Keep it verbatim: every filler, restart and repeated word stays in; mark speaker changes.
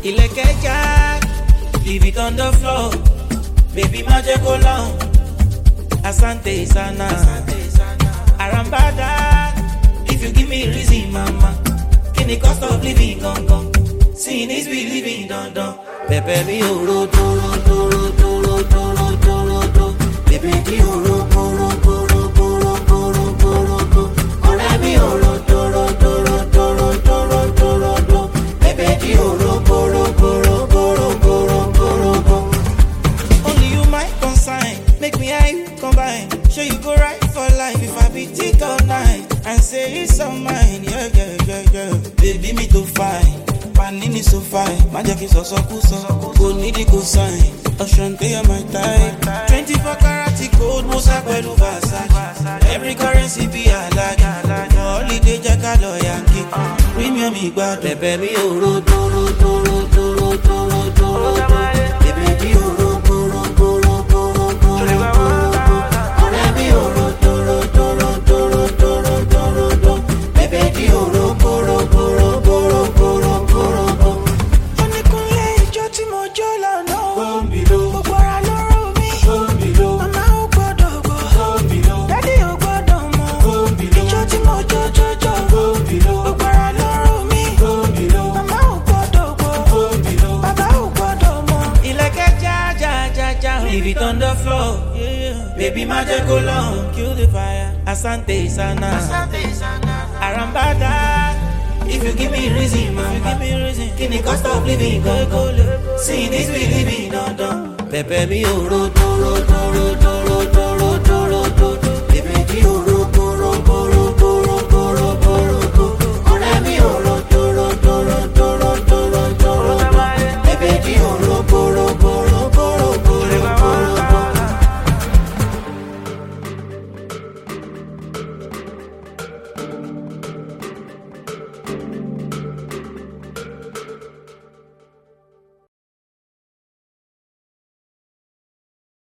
Speaker 1: Ilekeja, leave it on the floor. Baby, magic go long. Asante sana. Arambada, if you give me reason, mama. Can the cost of living gone gone? Seeing is believing, don't don't. Pepe mi oro, toro, toro, toro, toro, toro, toro. Baby, mi oro, poro, poro, poro, poro, poro, poro. Ore mi oro, toro, toro, toro, toro, toro, toro. Baby, mi oro, poro, poro, poro, poro, poro, poro. Only you my consign, make me high, combine. Sure you go right for life if I beat it all night and say it's all mine, yeah, yeah, yeah, yeah. Baby, me too fine. Panini so fine, magic is also cool, so go need it go sign. Ocean pay my type. twenty-four karat gold, Musa Pelu Versace. Every currency be a like. Holiday Jackalo Yankee. Premium me bad, baby, me oro, toro, toro, toro, toro, toro. Baby, me oro, toro, toro, toro, toro. Baby, oro, toro, toro, toro, toro, toro, toro. Baby, me oro, toro, toro, toro, toro. Leave it on the floor, yeah. Baby, magic go long, kill the fire. Asante sana, Asante sana. Arambada, if you give me reason, man, give me reason. Can the cost of living go go? Seeing is we living, no, no. Pepe mi oro, toro, toro, toro.